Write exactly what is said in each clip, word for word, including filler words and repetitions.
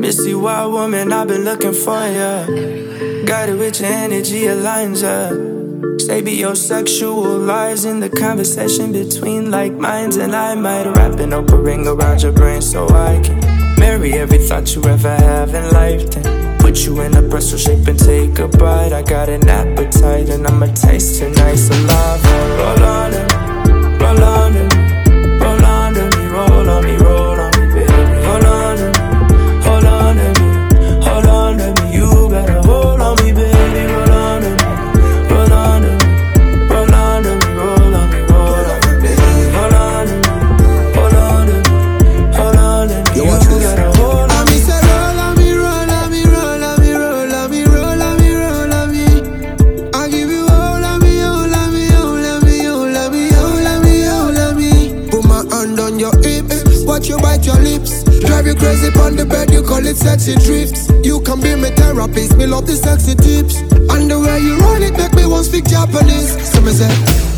Missy wild woman, I've been looking for ya. Got it with your energy aligns up. Say be your sexual lies in the conversation between like minds, and I might wrap an opal ring around your brain so I can marry every thought you ever have in life. Then put you in a pretzel shape and take a bite. I got an appetite and I'ma taste tonight. Saliva, roll on to me, roll on to me, roll on to me, roll on me, roll on me, baby. Hold on to me, hold on to me, hold on to me. You better hold on me, baby. Roll on to me, roll on to me, roll on to me, roll on me, roll on me, baby. Hold on to me, hold on to me, hold on to me. You better hold on me. Roll on me, roll on me, roll on me, roll on me, roll on me, roll on me. I give you all of me, all of me, all of me, all of me, all of me, all of me. Put my hand on your hips, watch you bite your lips. Drive you crazy on the bed, you call it sexy drifts. You can be my therapist, me love the sexy tips. And the way you roll it make me want to speak Japanese. So me say,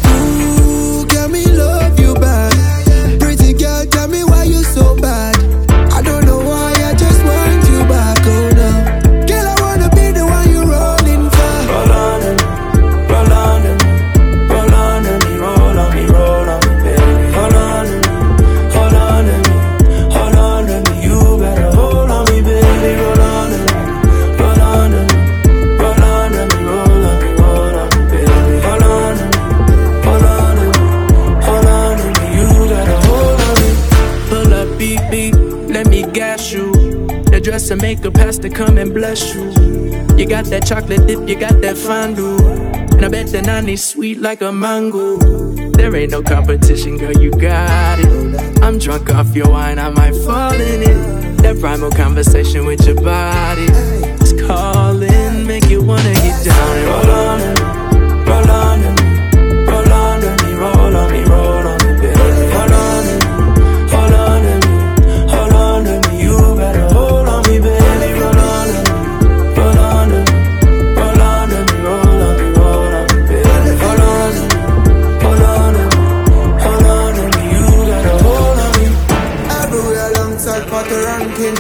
ooh, can me love you back. Pretty girl, tell me why you so bad. I don't know why, I just want you back, oh no. Girl, I wanna be the one you rolling for. Roll on to me, roll on to me, roll on to me, roll on me, roll on me, baby. Hold on to me, hold on to me, hold on to me. You better hold on me, baby. Roll on to me, roll on to me, roll on to me, roll on me, roll on me, baby. Hold on to me, hold on to me, hold on to me. You better hold on me. Pull up, beep, beep, let me gas you. The dress and makeup has to come and bless you. You got that chocolate dip, you got that fondue, and I bet that nanny's sweet like a mango. There ain't no competition, girl, you got it. I'm drunk off your wine, I might fall in it. That primal conversation with your body is calling, make you wanna get down and roll on to me, roll on to me, roll on to me, roll on me, roll on me, baby. Hold on to me, hold on to me, hold on to me. You better hold on me, baby. Roll on to me, roll on to me, roll on to me, roll on me, roll on me, baby. Hold on to me, hold on to me, hold on to me. You better hold on me. Everywhere alongside Potter ranking.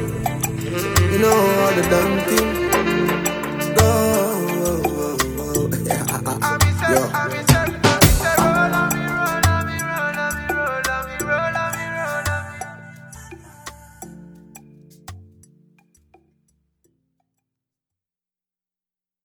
You know all the damn thing. Go, oh, oh, oh. Yo.